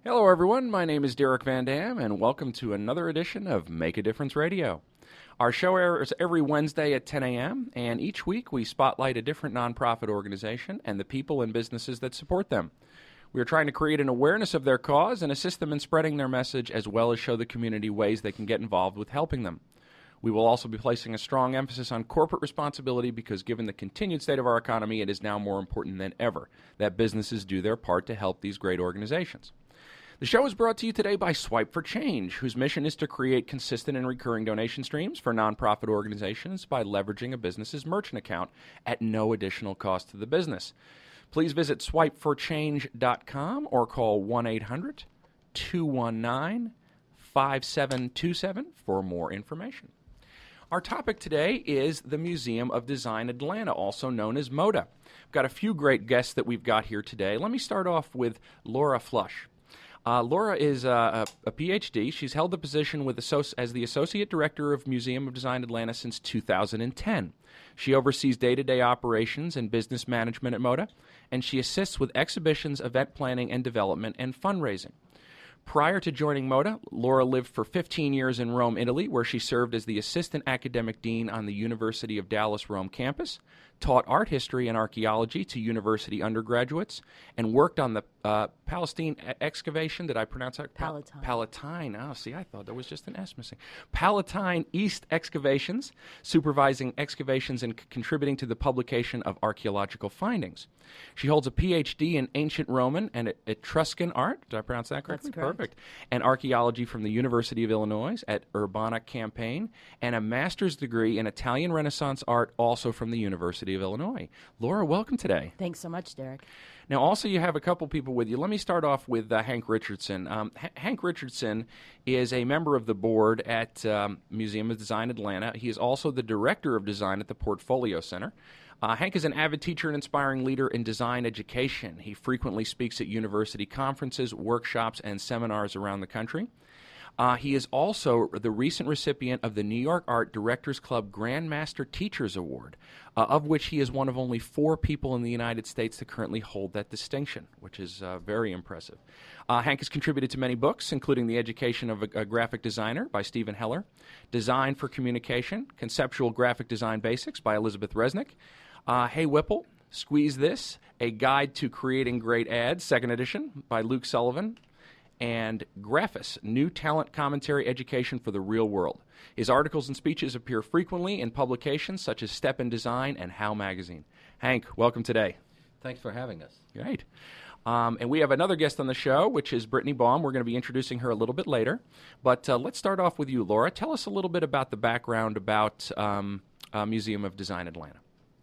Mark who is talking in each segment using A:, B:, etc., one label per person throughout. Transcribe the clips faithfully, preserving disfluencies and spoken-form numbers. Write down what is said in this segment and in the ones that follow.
A: Hello, everyone. My name is Derek Van Dam, and welcome to another edition of Make a Difference Radio. Our show airs every Wednesday at ten a.m., and each week we spotlight a different nonprofit organization and the people and businesses that support them. We are trying to create an awareness of their cause and assist them in spreading their message, as well as show the community ways they can get involved with helping them. We will also be placing a strong emphasis on corporate responsibility because given the continued state of our economy, it is now more important than ever that businesses do their part to help these great organizations. The show is brought to you today by Swipe for Change, whose mission is to create consistent and recurring donation streams for nonprofit organizations by leveraging a business's merchant account at no additional cost to the business. Please visit swipe for change dot com or call one eight hundred two one nine five seven two seven for more information. Our topic today is the Museum of Design Atlanta, also known as MODA. We've got a few great guests that we've got here today. Let me start off with Laura Flush. Uh, Laura is uh, a, a P H D. She's held the position with associ- as the Associate Director of Museum of Design Atlanta since two thousand ten. She oversees day-to-day operations and business management at MODA, and she assists with exhibitions, event planning and development, and fundraising. Prior to joining MODA, Laura lived for fifteen years in Rome, Italy, where she served as the Assistant Academic Dean on the University of Dallas Rome campus, taught art history and archaeology to university undergraduates, and worked on the uh, Palestine excavation. Did I pronounce that?
B: Palatine.
A: Palatine. Oh, see, I thought there was just an S missing. Palatine East excavations, supervising excavations and c- contributing to the publication of archaeological findings. She holds a P H D in ancient Roman and Etruscan art. Did I pronounce that correctly?
B: That's correct.
A: Perfect. And archaeology from the University of Illinois at Urbana-Champaign, and a master's degree in Italian Renaissance art also from the University of Illinois. Laura, welcome today.
B: Thanks so much, Derek.
A: Now, also, you have a couple people with you. Let me start off with uh, Hank Richardson. Um, H- Hank Richardson is a member of the board at um, Museum of Design Atlanta. He is also the Director of Design at the Portfolio Center. Uh, Hank is an avid teacher and inspiring leader in design education. He frequently speaks at university conferences, workshops, and seminars around the country. Uh, he is also the recent recipient of the New York Art Directors Club Grandmaster Teachers Award, uh, of which he is one of only four people in the United States to currently hold that distinction, which is uh, very impressive. Uh, Hank has contributed to many books, including The Education of a, a Graphic Designer by Stephen Heller, Design for Communication, Conceptual Graphic Design Basics by Elizabeth Resnick, uh, Hey Whipple, Squeeze This, A Guide to Creating Great Ads, second edition by Luke Sullivan, and Graphis, New Talent Commentary Education for the Real World. His articles and speeches appear frequently in publications such as Step in Design and How Magazine. Hank, welcome today.
C: Thanks for having us.
A: Great. Um, and we have another guest on the show, which is Brittany Baum. We're going to be introducing her a little bit later. But uh, let's start off with you, Laura. Tell us a little bit about the background about um, uh, Museum of Design Atlanta.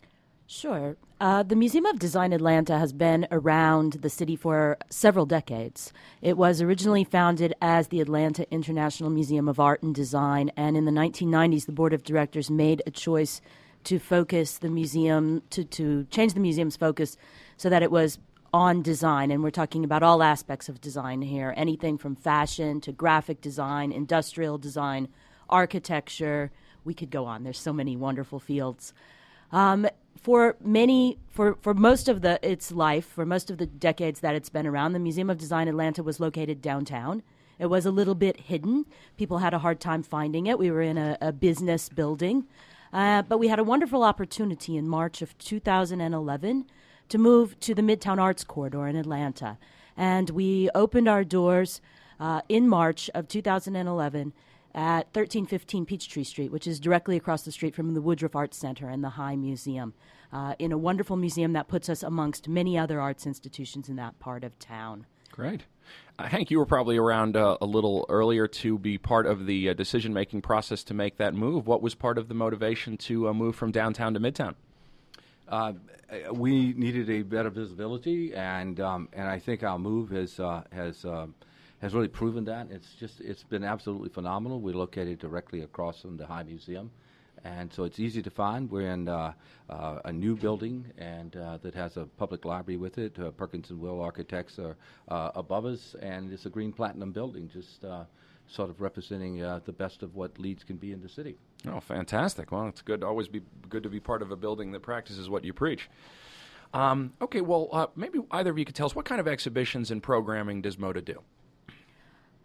B: Sure. Uh, the Museum of Design Atlanta has been around the city for several decades. It was originally founded as the Atlanta International Museum of Art and Design, and in the nineteen nineties, the board of directors made a choice to focus the museum, to, to change the museum's focus so that it was on design, and we're talking about all aspects of design here, anything from fashion to graphic design, industrial design, architecture. We could go on. There's so many wonderful fields. Um, for many, for, for most of the its life, for most of the decades that it's been around, the Museum of Design Atlanta was located downtown. It was a little bit hidden. People had a hard time finding it. We were in a, a business building. Uh, but we had a wonderful opportunity in March of two thousand eleven to move to the Midtown Arts Corridor in Atlanta. And we opened our doors uh, in March of two thousand eleven at thirteen fifteen Peachtree Street, which is directly across the street from the Woodruff Arts Center and the High Museum, uh, in a wonderful museum that puts us amongst many other arts institutions in that part of town.
A: Great. Uh, Hank, you were probably around uh, a little earlier to be part of the uh, decision-making process to make that move. What was part of the motivation to uh, move from downtown to Midtown?
C: Uh, we needed a better visibility, and um, and I think our move has uh, has uh, has really proven that. It's just it's been absolutely phenomenal. We're located directly across from the High Museum, and so it's easy to find. We're in uh, uh, a new building and uh, that has a public library with it. Uh, Perkins and Will Architects are uh, above us, and it's a green platinum building, just uh, sort of representing uh, the best of what Leeds can be in the city.
A: Oh, fantastic. Well, it's good. Always be good to be part of a building that practices what you preach. Um, okay, well, uh, maybe either of you could tell us what kind of exhibitions and programming does MODA do?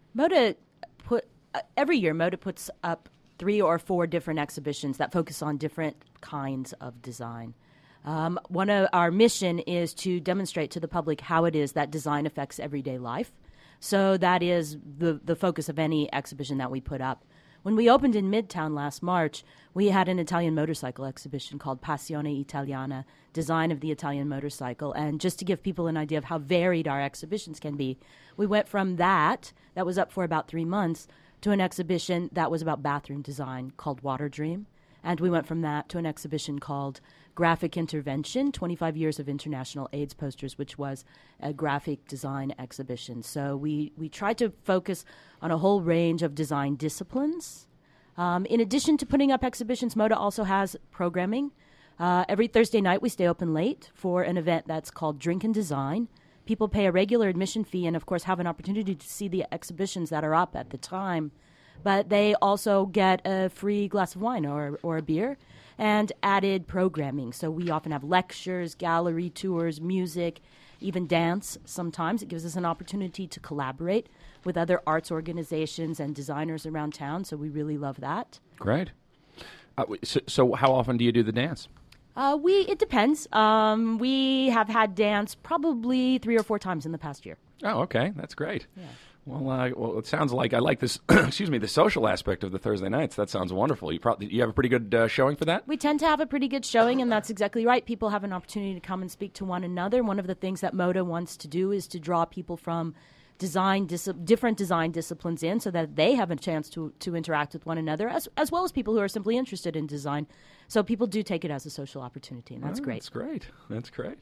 B: MODA put uh, every year MODA puts up three or four different exhibitions that focus on different kinds of design. Um, one of our mission is to demonstrate to the public how it is that design affects everyday life. So that is the the focus of any exhibition that we put up. When we opened in Midtown last March, we had an Italian motorcycle exhibition called Passione Italiana, Design of the Italian Motorcycle. And just to give people an idea of how varied our exhibitions can be, we went from that, that was up for about three months, to an exhibition that was about bathroom design called Water Dream. And we went from that to an exhibition called Graphic Intervention, twenty-five years of International AIDS Posters, which was a graphic design exhibition. So we, we tried to focus on a whole range of design disciplines. Um, in addition to putting up exhibitions, MODA also has programming. Uh, every Thursday night we stay open late for an event that's called Drink and Design. People pay a regular admission fee and, of course, have an opportunity to see the exhibitions that are up at the time. But they also get a free glass of wine or, or a beer and added programming. So we often have lectures, gallery tours, music, even dance sometimes. It gives us an opportunity to collaborate with other arts organizations and designers around town, so we really love that.
A: Great. Uh, so, so how often do you do the dance?
B: Uh, we It depends. Um, we have had dance probably three or four times in the past year.
A: Oh, okay. That's great.
B: Yeah.
A: Well, uh, well, it sounds like I like this. excuse me, the social aspect of the Thursday nights. That sounds wonderful. You probably you have a pretty good uh, showing for that.
B: We tend to have a pretty good showing, and that's exactly right. People have an opportunity to come and speak to one another. One of the things that MODA wants to do is to draw people from design dis- different design disciplines in, so that they have a chance to to interact with one another, as as well as people who are simply interested in design. So people do take it as a social opportunity, and that's
A: oh,
B: great.
A: That's great. That's great.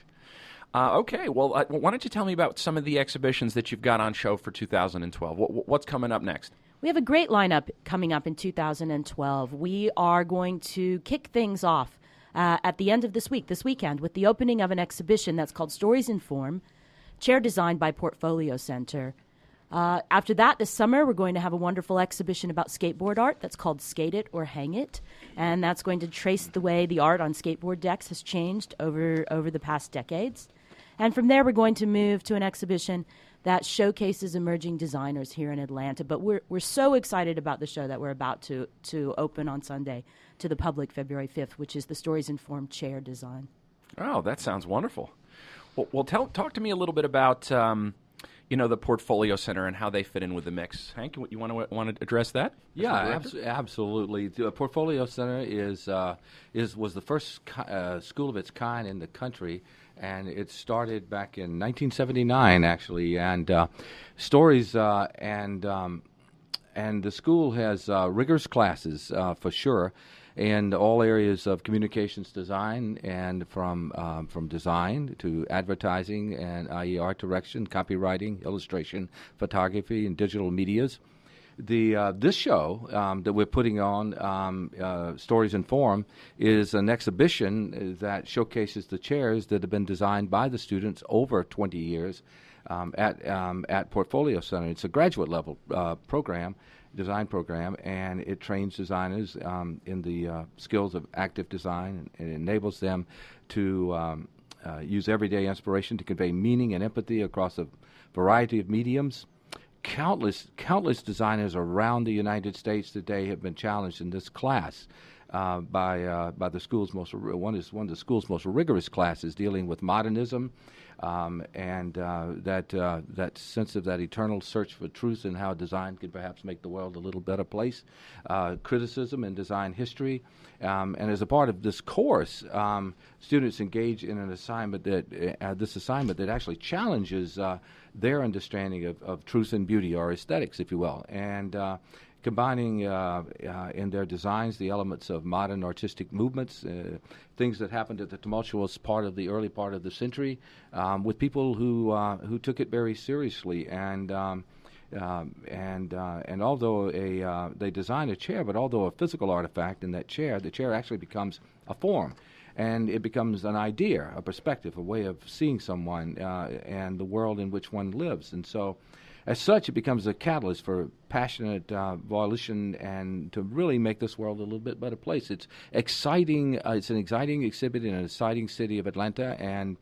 A: Uh, okay, well, uh, why don't you tell me about some of the exhibitions that you've got on show for two thousand twelve? What, what's coming up next?
B: We have a great lineup coming up in two thousand twelve. We are going to kick things off uh, at the end of this week, this weekend, with the opening of an exhibition that's called Stories in Form, chair designed by Portfolio Center. Uh, after that, this summer, we're going to have a wonderful exhibition about skateboard art that's called Skate It or Hang It, and that's going to trace the way the art on skateboard decks has changed over, over the past decades. And from there, we're going to move to an exhibition that showcases emerging designers here in Atlanta. But we're we're so excited about the show that we're about to, to open on Sunday to the public February fifth, which is the Stories Informed Chair Design.
A: Oh, that sounds wonderful. Well, well tell, talk to me a little bit about um, you know, the Portfolio Center and how they fit in with the mix. Hank, you want to want to address that?
C: Yeah, abs- absolutely. The Portfolio Center is uh, is was the first ki- uh, school of its kind in the country. And it started back in nineteen seventy-nine, actually. And uh, stories uh, and um, and the school has uh, rigorous classes uh, for sure in all areas of communications design, and from um, from design to advertising, and that is art direction, copywriting, illustration, photography, and digital medias. The uh, this show um, that we're putting on, um, uh, Stories in Form, is an exhibition that showcases the chairs that have been designed by the students over twenty years um, at um, at Portfolio Center. It's a graduate level uh, program, design program, and it trains designers um, in the uh, skills of active design, and it enables them to um, uh, use everyday inspiration to convey meaning and empathy across a variety of mediums. Countless, countless designers around the United States today have been challenged in this class uh, by uh, by the school's most one is one of the school's most rigorous classes, dealing with modernism um, and uh, that uh, that sense of that eternal search for truth and how design can perhaps make the world a little better place. Uh, criticism and design history, um, and as a part of this course, um, students engage in an assignment that uh, this assignment that actually challenges Uh, their understanding of, of truth and beauty, or aesthetics, if you will, and uh, combining uh, uh, in their designs the elements of modern artistic movements, uh, things that happened at the tumultuous part of the early part of the century, um, with people who uh, who took it very seriously. And um, um, and uh, and although a uh, they design a chair, but although a physical artifact in that chair, the chair actually becomes a form. And it becomes an idea, a perspective, a way of seeing someone uh, and the world in which one lives. And so, as such, it becomes a catalyst for passionate uh, volition and to really make this world a little bit better place. It's exciting. Uh, it's an exciting exhibit in an exciting city of Atlanta, and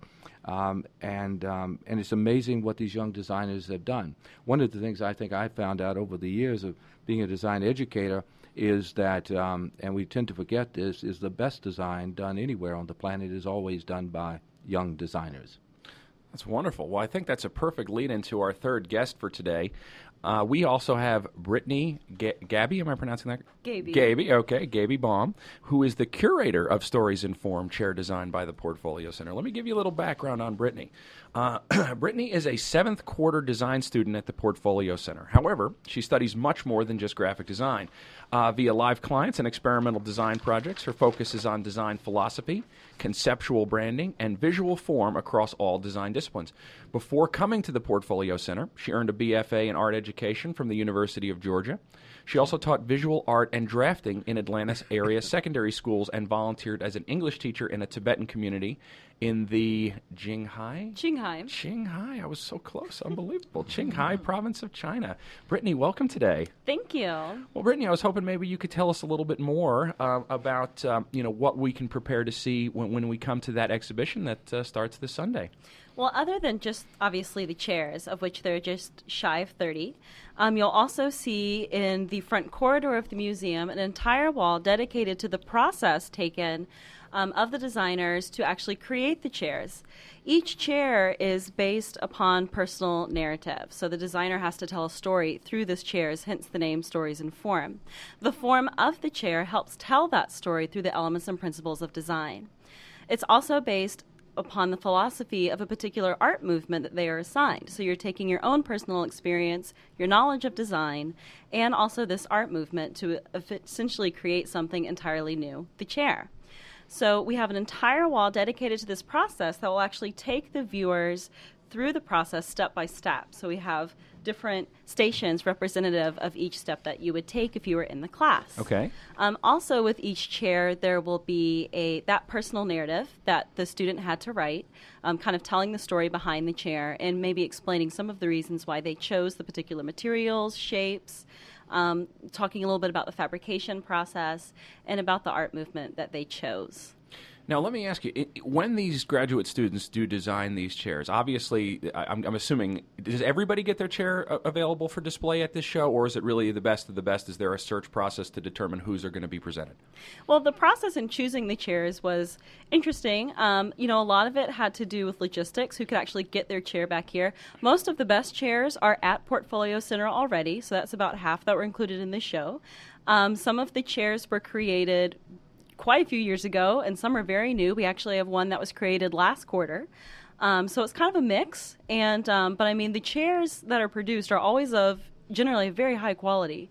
C: Um, and um, and it's amazing what these young designers have done. One of the things I think I found out over the years of being a design educator is that, um, and we tend to forget this, is the best design done anywhere on the planet is always done by young designers.
A: That's wonderful. Well, I think that's a perfect lead into our third guest for today. Uh, we also have Brittany G- Gabby, am I pronouncing that?
D: Gaby.
A: Gaby, okay, Gaby Baum, who is the curator of Stories Informed, chair designed by the Portfolio Center. Let me give you a little background on Brittany. Uh, Brittany is a seventh quarter design student at the Portfolio Center. However, she studies much more than just graphic design. Uh, via live clients and experimental design projects, her focus is on design philosophy, conceptual branding, and visual form across all design disciplines. Before coming to the Portfolio Center, she earned a B F A in art education from the University of Georgia. She also taught visual art and drafting in Atlanta's area secondary schools and volunteered as an English teacher in a Tibetan community in the Qinghai?
D: Qinghai.
A: Qinghai. I was so close. Unbelievable. Qinghai province of China. Brittany, welcome today.
D: Thank you.
A: Well, Brittany, I was hoping maybe you could tell us a little bit more uh, about um, you know what we can prepare to see when, when we come to that exhibition that uh, starts this Sunday.
D: Well, other than just obviously the chairs, of which there are just shy of thirty, um, you'll also see in the front corridor of the museum an entire wall dedicated to the process taken um, of the designers to actually create the chairs. Each chair is based upon personal narrative, so the designer has to tell a story through this chairs, hence the name Stories Informed. The form of the chair helps tell that story through the elements and principles of design. It's also based upon the philosophy of a particular art movement that they are assigned. So you're taking your own personal experience, your knowledge of design, and also this art movement to essentially create something entirely new, the chair. So we have an entire wall dedicated to this process that will actually take the viewers through the process step by step. So we have different stations representative of each step that you would take if you were in the class.
A: Okay.
D: Um, also, with each chair, there will be a that personal narrative that the student had to write, um, kind of telling the story behind the chair and maybe explaining some of the reasons why they chose the particular materials, shapes, um, talking a little bit about the fabrication process and about the art movement that they chose.
A: Now, let me ask you, it, when these graduate students do design these chairs, obviously, I, I'm, I'm assuming, does everybody get their chair a- available for display at this show, or is it really the best of the best? Is there a search process to determine whose are going to be presented?
D: Well, the process in choosing the chairs was interesting. Um, you know, a lot of it had to do with logistics, who could actually get their chair back here. Most of the best chairs are at Portfolio Center already, so that's about half that were included in this show. Um, some of the chairs were created quite a few years ago, and some are very new. We actually have one that was created last quarter. Um, so it's kind of a mix. And um, but I mean, the chairs that are produced are always of generally very high quality.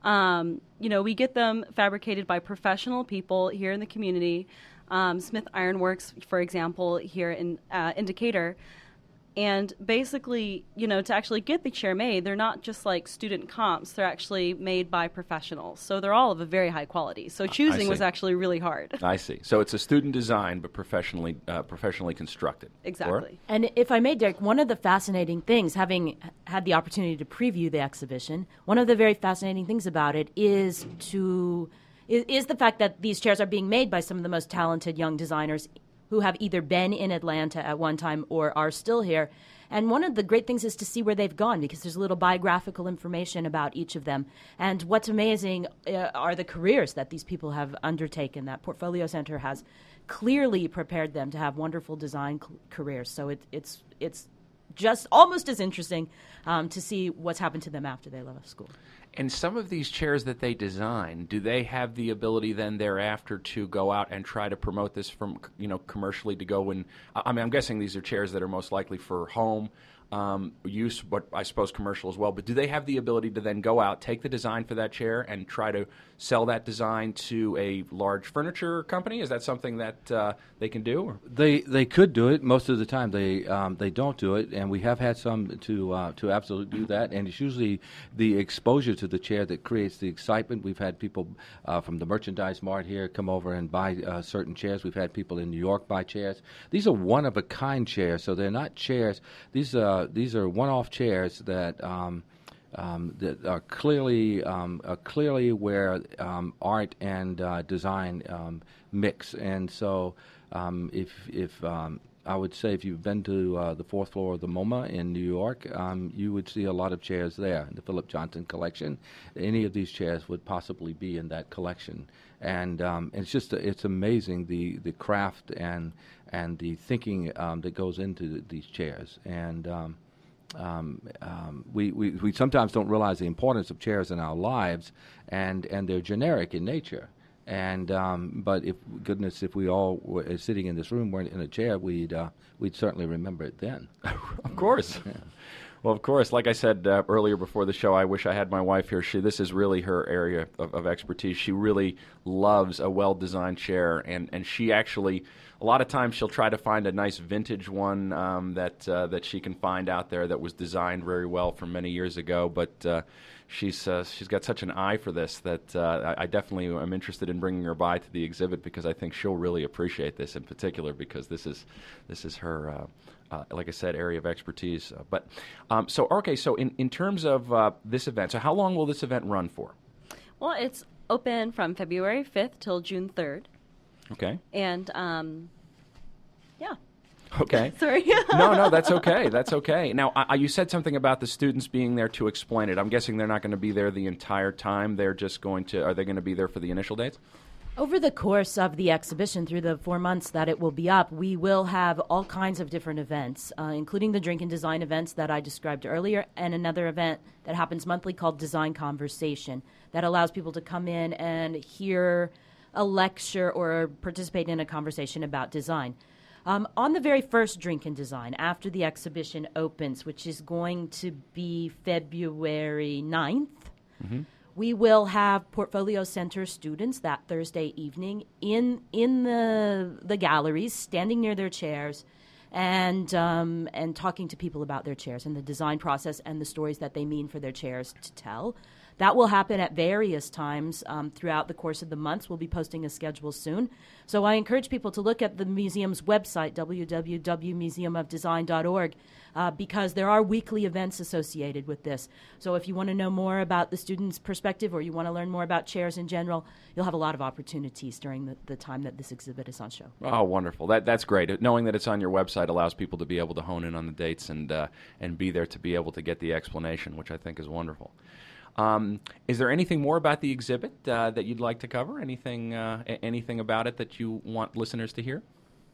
D: Um, you know, we get them fabricated by professional people here in the community. Um, Smith Ironworks, for example, here in uh, Indicator. And basically, you know, to actually get the chair made, they're not just like student comps. They're actually made by professionals. So they're all of a very high quality. So choosing was actually really hard.
A: I see. So it's a student design, but professionally uh, professionally constructed.
D: Exactly.
A: Or?
B: And if I may, Derek, one of the fascinating things, having had the opportunity to preview the exhibition, one of the very fascinating things about it is to is, is the fact that these chairs are being made by some of the most talented young designers who have either been in Atlanta at one time or are still here. And one of the great things is to see where they've gone, because there's a little biographical information about each of them. And what's amazing uh, are the careers that these people have undertaken. That Portfolio Center has clearly prepared them to have wonderful design c- careers. So it, it's it's just almost as interesting um, to see what's happened to them after they left school.
A: And some of these chairs that they design, do they have the ability then thereafter to go out and try to promote this from, you know, commercially to go and, I mean, I'm guessing these are chairs that are most likely for home um, use, but I suppose commercial as well. But do they have the ability to then go out, take the design for that chair and try to sell that design to a large furniture company? Is that something that uh, they can do? Or?
C: They they could do it. Most of the time they um, they don't do it, and we have had some to uh, to absolutely do that. And it's usually the exposure to the chair that creates the excitement. We've had people uh, from the Merchandise Mart here come over and buy uh, certain chairs. We've had people in New York buy chairs. These are one of a kind chairs, so they're not chairs. These uh, these are one-off chairs that. Um, Um, that are clearly um, are clearly where um, art and uh, design um, mix, and so um, if if um, I would say if you've been to uh, the fourth floor of the MoMA in New York, um, you would see a lot of chairs there. The Philip Johnson collection, any of these chairs would possibly be in that collection. And um, it's just it's amazing the, the craft and and the thinking um, that goes into these chairs. And um, um, um, we, we we sometimes don't realize the importance of chairs in our lives, and, and they're generic in nature. And um, but if goodness, if we all were sitting in this room weren't in a chair, we'd uh, we'd certainly remember it then.
A: Of course. Yeah. Well, of course, like I said uh, earlier before the show, I wish I had my wife here. She, this is really her area of, of expertise. She really loves a well-designed chair, and, and she actually, a lot of times she'll try to find a nice vintage one um, that uh, that she can find out there that was designed very well from many years ago. But uh, she's uh, she's got such an eye for this that uh, I, I definitely am interested in bringing her by to the exhibit, because I think she'll really appreciate this in particular, because this is this is her. Uh, Uh, like I said, area of expertise. Uh, but um, so, okay, so in, in terms of uh, this event, so how long will this event run for?
D: Well, it's open from February fifth till June third.
A: Okay.
D: And, um, yeah.
A: Okay.
D: Sorry.
A: no, no, that's okay. That's okay. Now, I, you said something about the students being there to explain it. I'm guessing they're not going to be there the entire time. They're just going to, are they going to be there for the initial dates?
B: Over the course of the exhibition, through the four months that it will be up, we will have all kinds of different events, uh, including the drink and design events that I described earlier, and another event that happens monthly called Design Conversation, that allows people to come in and hear a lecture or participate in a conversation about design. Um, on the very first Drink and Design, after the exhibition opens, which is going to be February ninth, mm-hmm. we will have Portfolio Center students that Thursday evening in in the the galleries, standing near their chairs, and um, and talking to people about their chairs and the design process and the stories that they mean for their chairs to tell. That will happen at various times um, throughout the course of the months. We'll be posting a schedule soon. So I encourage people to look at the museum's website, w w w dot museum of design dot org, uh, because there are weekly events associated with this. So if you want to know more about the students' perspective, or you want to learn more about chairs in general, you'll have a lot of opportunities during the, the time that this exhibit is on show.
A: Oh, wonderful. That That's great. Knowing that it's on your website allows people to be able to hone in on the dates and uh, and be there to be able to get the explanation, which I think is wonderful. Um, is there anything more about the exhibit uh, that you'd like to cover? Anything uh, a- anything about it that you want listeners to hear?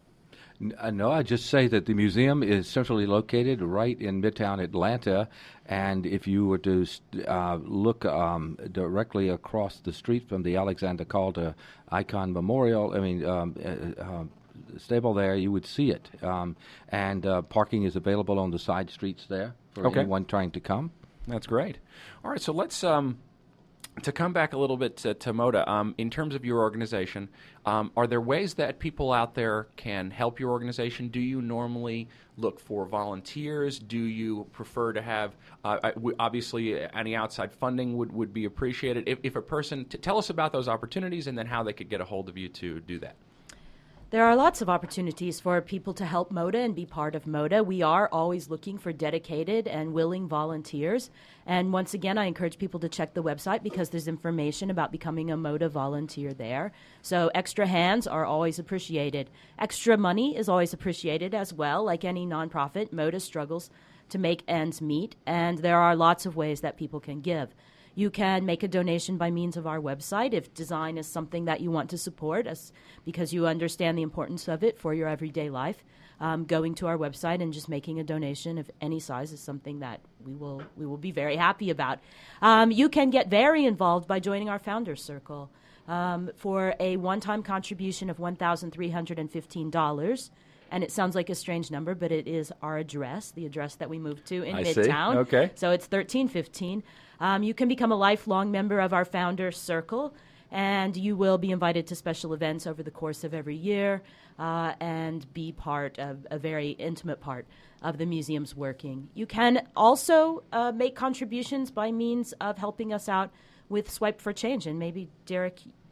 C: Uh, no, I just say that the museum is centrally located right in Midtown Atlanta, and if you were to uh, look um, directly across the street from the Alexander Calder Icon Memorial, I mean, um, uh, uh, stable there, you would see it. Um, and uh, parking is available on the side streets there for
A: okay.
C: anyone trying to come.
A: That's great. All right, so let's um, to come back a little bit to, to MODA. Um, in terms of your organization, um, are there ways that people out there can help your organization? Do you normally look for volunteers? Do you prefer to have, uh, I, w- obviously, any outside funding would, would be appreciated. If, if a person, t- tell us about those opportunities and then how they could get a hold of you to do that.
B: There are lots of opportunities for people to help MODA and be part of MODA. We are always looking for dedicated and willing volunteers. And once again, I encourage people to check the website because there's information about becoming a MODA volunteer there. So extra hands are always appreciated. Extra money is always appreciated as well. Like any nonprofit, MODA struggles to make ends meet, and there are lots of ways that people can give. You can make a donation by means of our website if design is something that you want to support as, because you understand the importance of it for your everyday life. Um, going to our website and just making a donation of any size is something that we will we will be very happy about. Um, you can get very involved by joining our Founders Circle um, for a one-time contribution of one thousand three hundred fifteen dollars. And it sounds like a strange number, but it is our address, the address that we moved to in
A: I
B: Midtown.
A: See. Okay.
B: So it's thirteen fifteen. Um, you can become a lifelong member of our Founders Circle, and you will be invited to special events over the course of every year uh, and be part of a very intimate part of the museum's working. You can also uh, make contributions by means of helping us out with Swipe for Change, and maybe, Derek,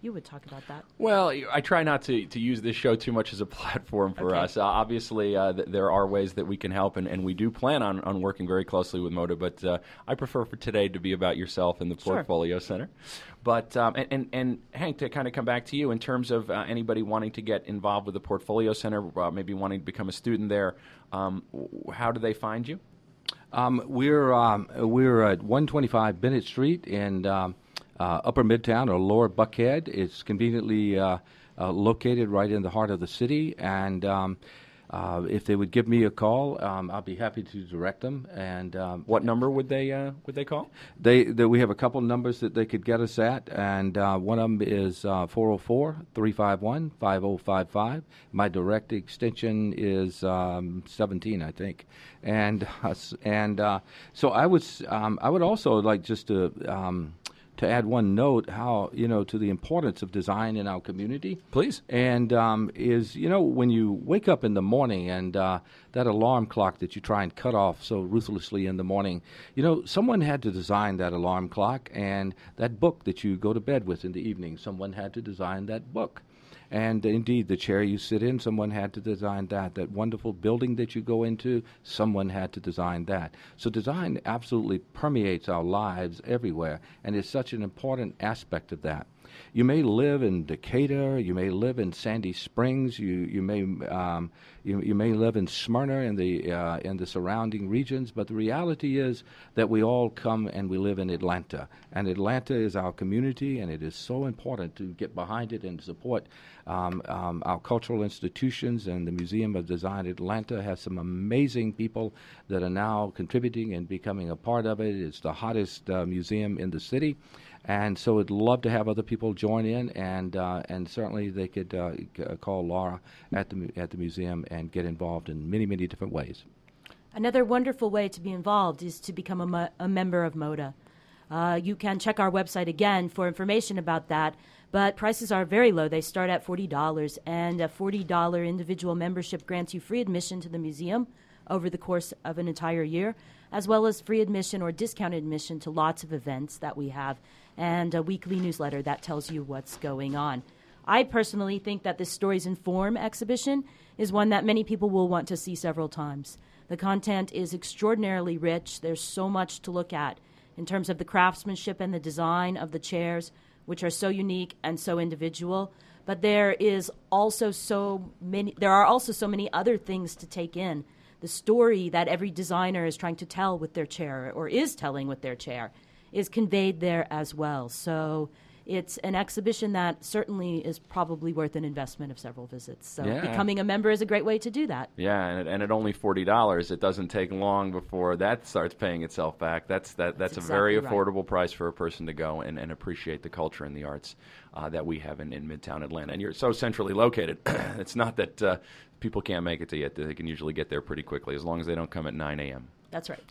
B: you would talk about that.
A: Well, I try not to, to use this show too much as a platform for
B: Okay.
A: us. Uh, obviously, uh, th- there are ways that we can help, and, and we do plan on, on working very closely with MODA, but uh, I prefer for today to be about yourself and the
B: Sure.
A: Portfolio Center. But um, and, and, and Hank, to kind of come back to you in terms of uh, anybody wanting to get involved with the Portfolio Center, uh, maybe wanting to become a student there, um, w- how do they find you?
C: Um, we're um, we're at one twenty-five Bennett Street in um, uh, Upper Midtown or Lower Buckhead. It's conveniently uh, uh, located right in the heart of the city, and um, uh, if they would give me a call, um, I'll be happy to direct them. And um,
A: What number would they uh, would they call?
C: They, they we have a couple numbers that they could get us at, and uh, one of them is uh, four oh four, three five one, five oh five five. My direct extension is um, seventeen, I think, and uh, s- and uh, so I would s- um, I would also like just to. Um, to add one note, how, you know, to the importance of design in our community.
A: Please.
C: And um, is, you know, when you wake up in the morning and uh, that alarm clock that you try and cut off so ruthlessly in the morning, you know, someone had to design that alarm clock, and that book that you go to bed with in the evening, someone had to design that book. And indeed, the chair you sit in, someone had to design that. That wonderful building that you go into, someone had to design that. So design absolutely permeates our lives everywhere, and is such an important aspect of that. You may live in Decatur, you may live in Sandy Springs, you you may um, you, you may live in Smyrna and the uh, in the surrounding regions, but the reality is that we all come and we live in Atlanta, and Atlanta is our community, and it is so important to get behind it and support um, um, our cultural institutions. And the Museum of Design Atlanta has some amazing people that are now contributing and becoming a part of it. It's the hottest uh, museum in the city. And so I'd love to have other people join in, and uh, and certainly they could uh, c- call Laura at the mu- at the museum and get involved in many, many different ways.
B: Another wonderful way to be involved is to become a, mo- a member of MODA. Uh, you can check our website again for information about that, but prices are very low. They start at forty dollars, and a forty dollars individual membership grants you free admission to the museum over the course of an entire year, as well as free admission or discounted admission to lots of events that we have, and a weekly newsletter that tells you what's going on. I personally think that this Stories in Form exhibition is one that many people will want to see several times. The content is extraordinarily rich. There's so much to look at in terms of the craftsmanship and the design of the chairs, which are so unique and so individual. But there is also so many, there are also so many other things to take in. The story that every designer is trying to tell with their chair, or is telling with their chair, is conveyed there as well. So it's an exhibition that certainly is probably worth an investment of several visits. So
A: Yeah.
B: becoming a member is a great way to do that.
A: Yeah, and, and at only forty dollars, it doesn't take long before that starts paying itself back. That's that. That's,
B: That's
A: a very
B: exactly right.
A: affordable price for a person to go and, and appreciate the culture and the arts uh, that we have in, in Midtown Atlanta. And you're so centrally located. It's not that uh, people can't make it to you. They can usually get there pretty quickly, as long as they don't come at nine a.m.
B: That's right.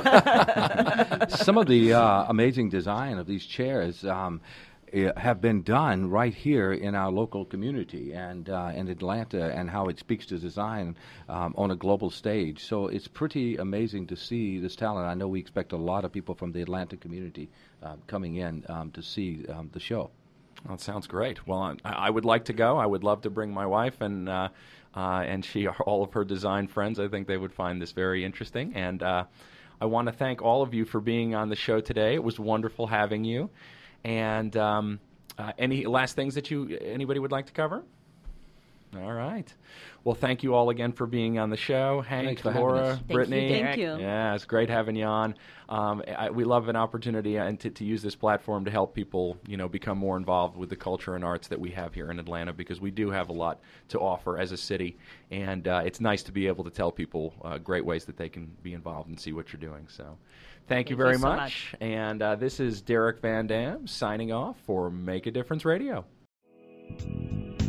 C: Some of the uh, amazing design of these chairs um, eh, have been done right here in our local community and uh, in Atlanta, and how it speaks to design um, on a global stage. So it's pretty amazing to see this talent. I know we expect a lot of people from the Atlanta community uh, coming in um, to see um, the show.
A: Well, that sounds great. Well, I, I would like to go. I would love to bring my wife and uh, uh, and she, all of her design friends. I think they would find this very interesting. And uh, I want to thank all of you for being on the show today. It was wonderful having you. And um, uh, any last things that you anybody would like to cover? All right. Well, thank you all again for being on the show. Hank,
C: Thanks for having
A: Laura,
C: us.
B: Thank you.
A: Brittany.
D: Thank you.
A: Yeah, it's great having you on. Um, I, we love an opportunity and to, to use this platform to help people, you know, become more involved with the culture and arts that we have here in Atlanta, because we do have a lot to offer as a city, and uh, it's nice to be able to tell people uh, great ways that they can be involved and see what you're doing. So, thank, you
B: Thank
A: very
B: you so
A: much.
B: much.
A: And uh, this is Derek Van Dam signing off for Make a Difference Radio.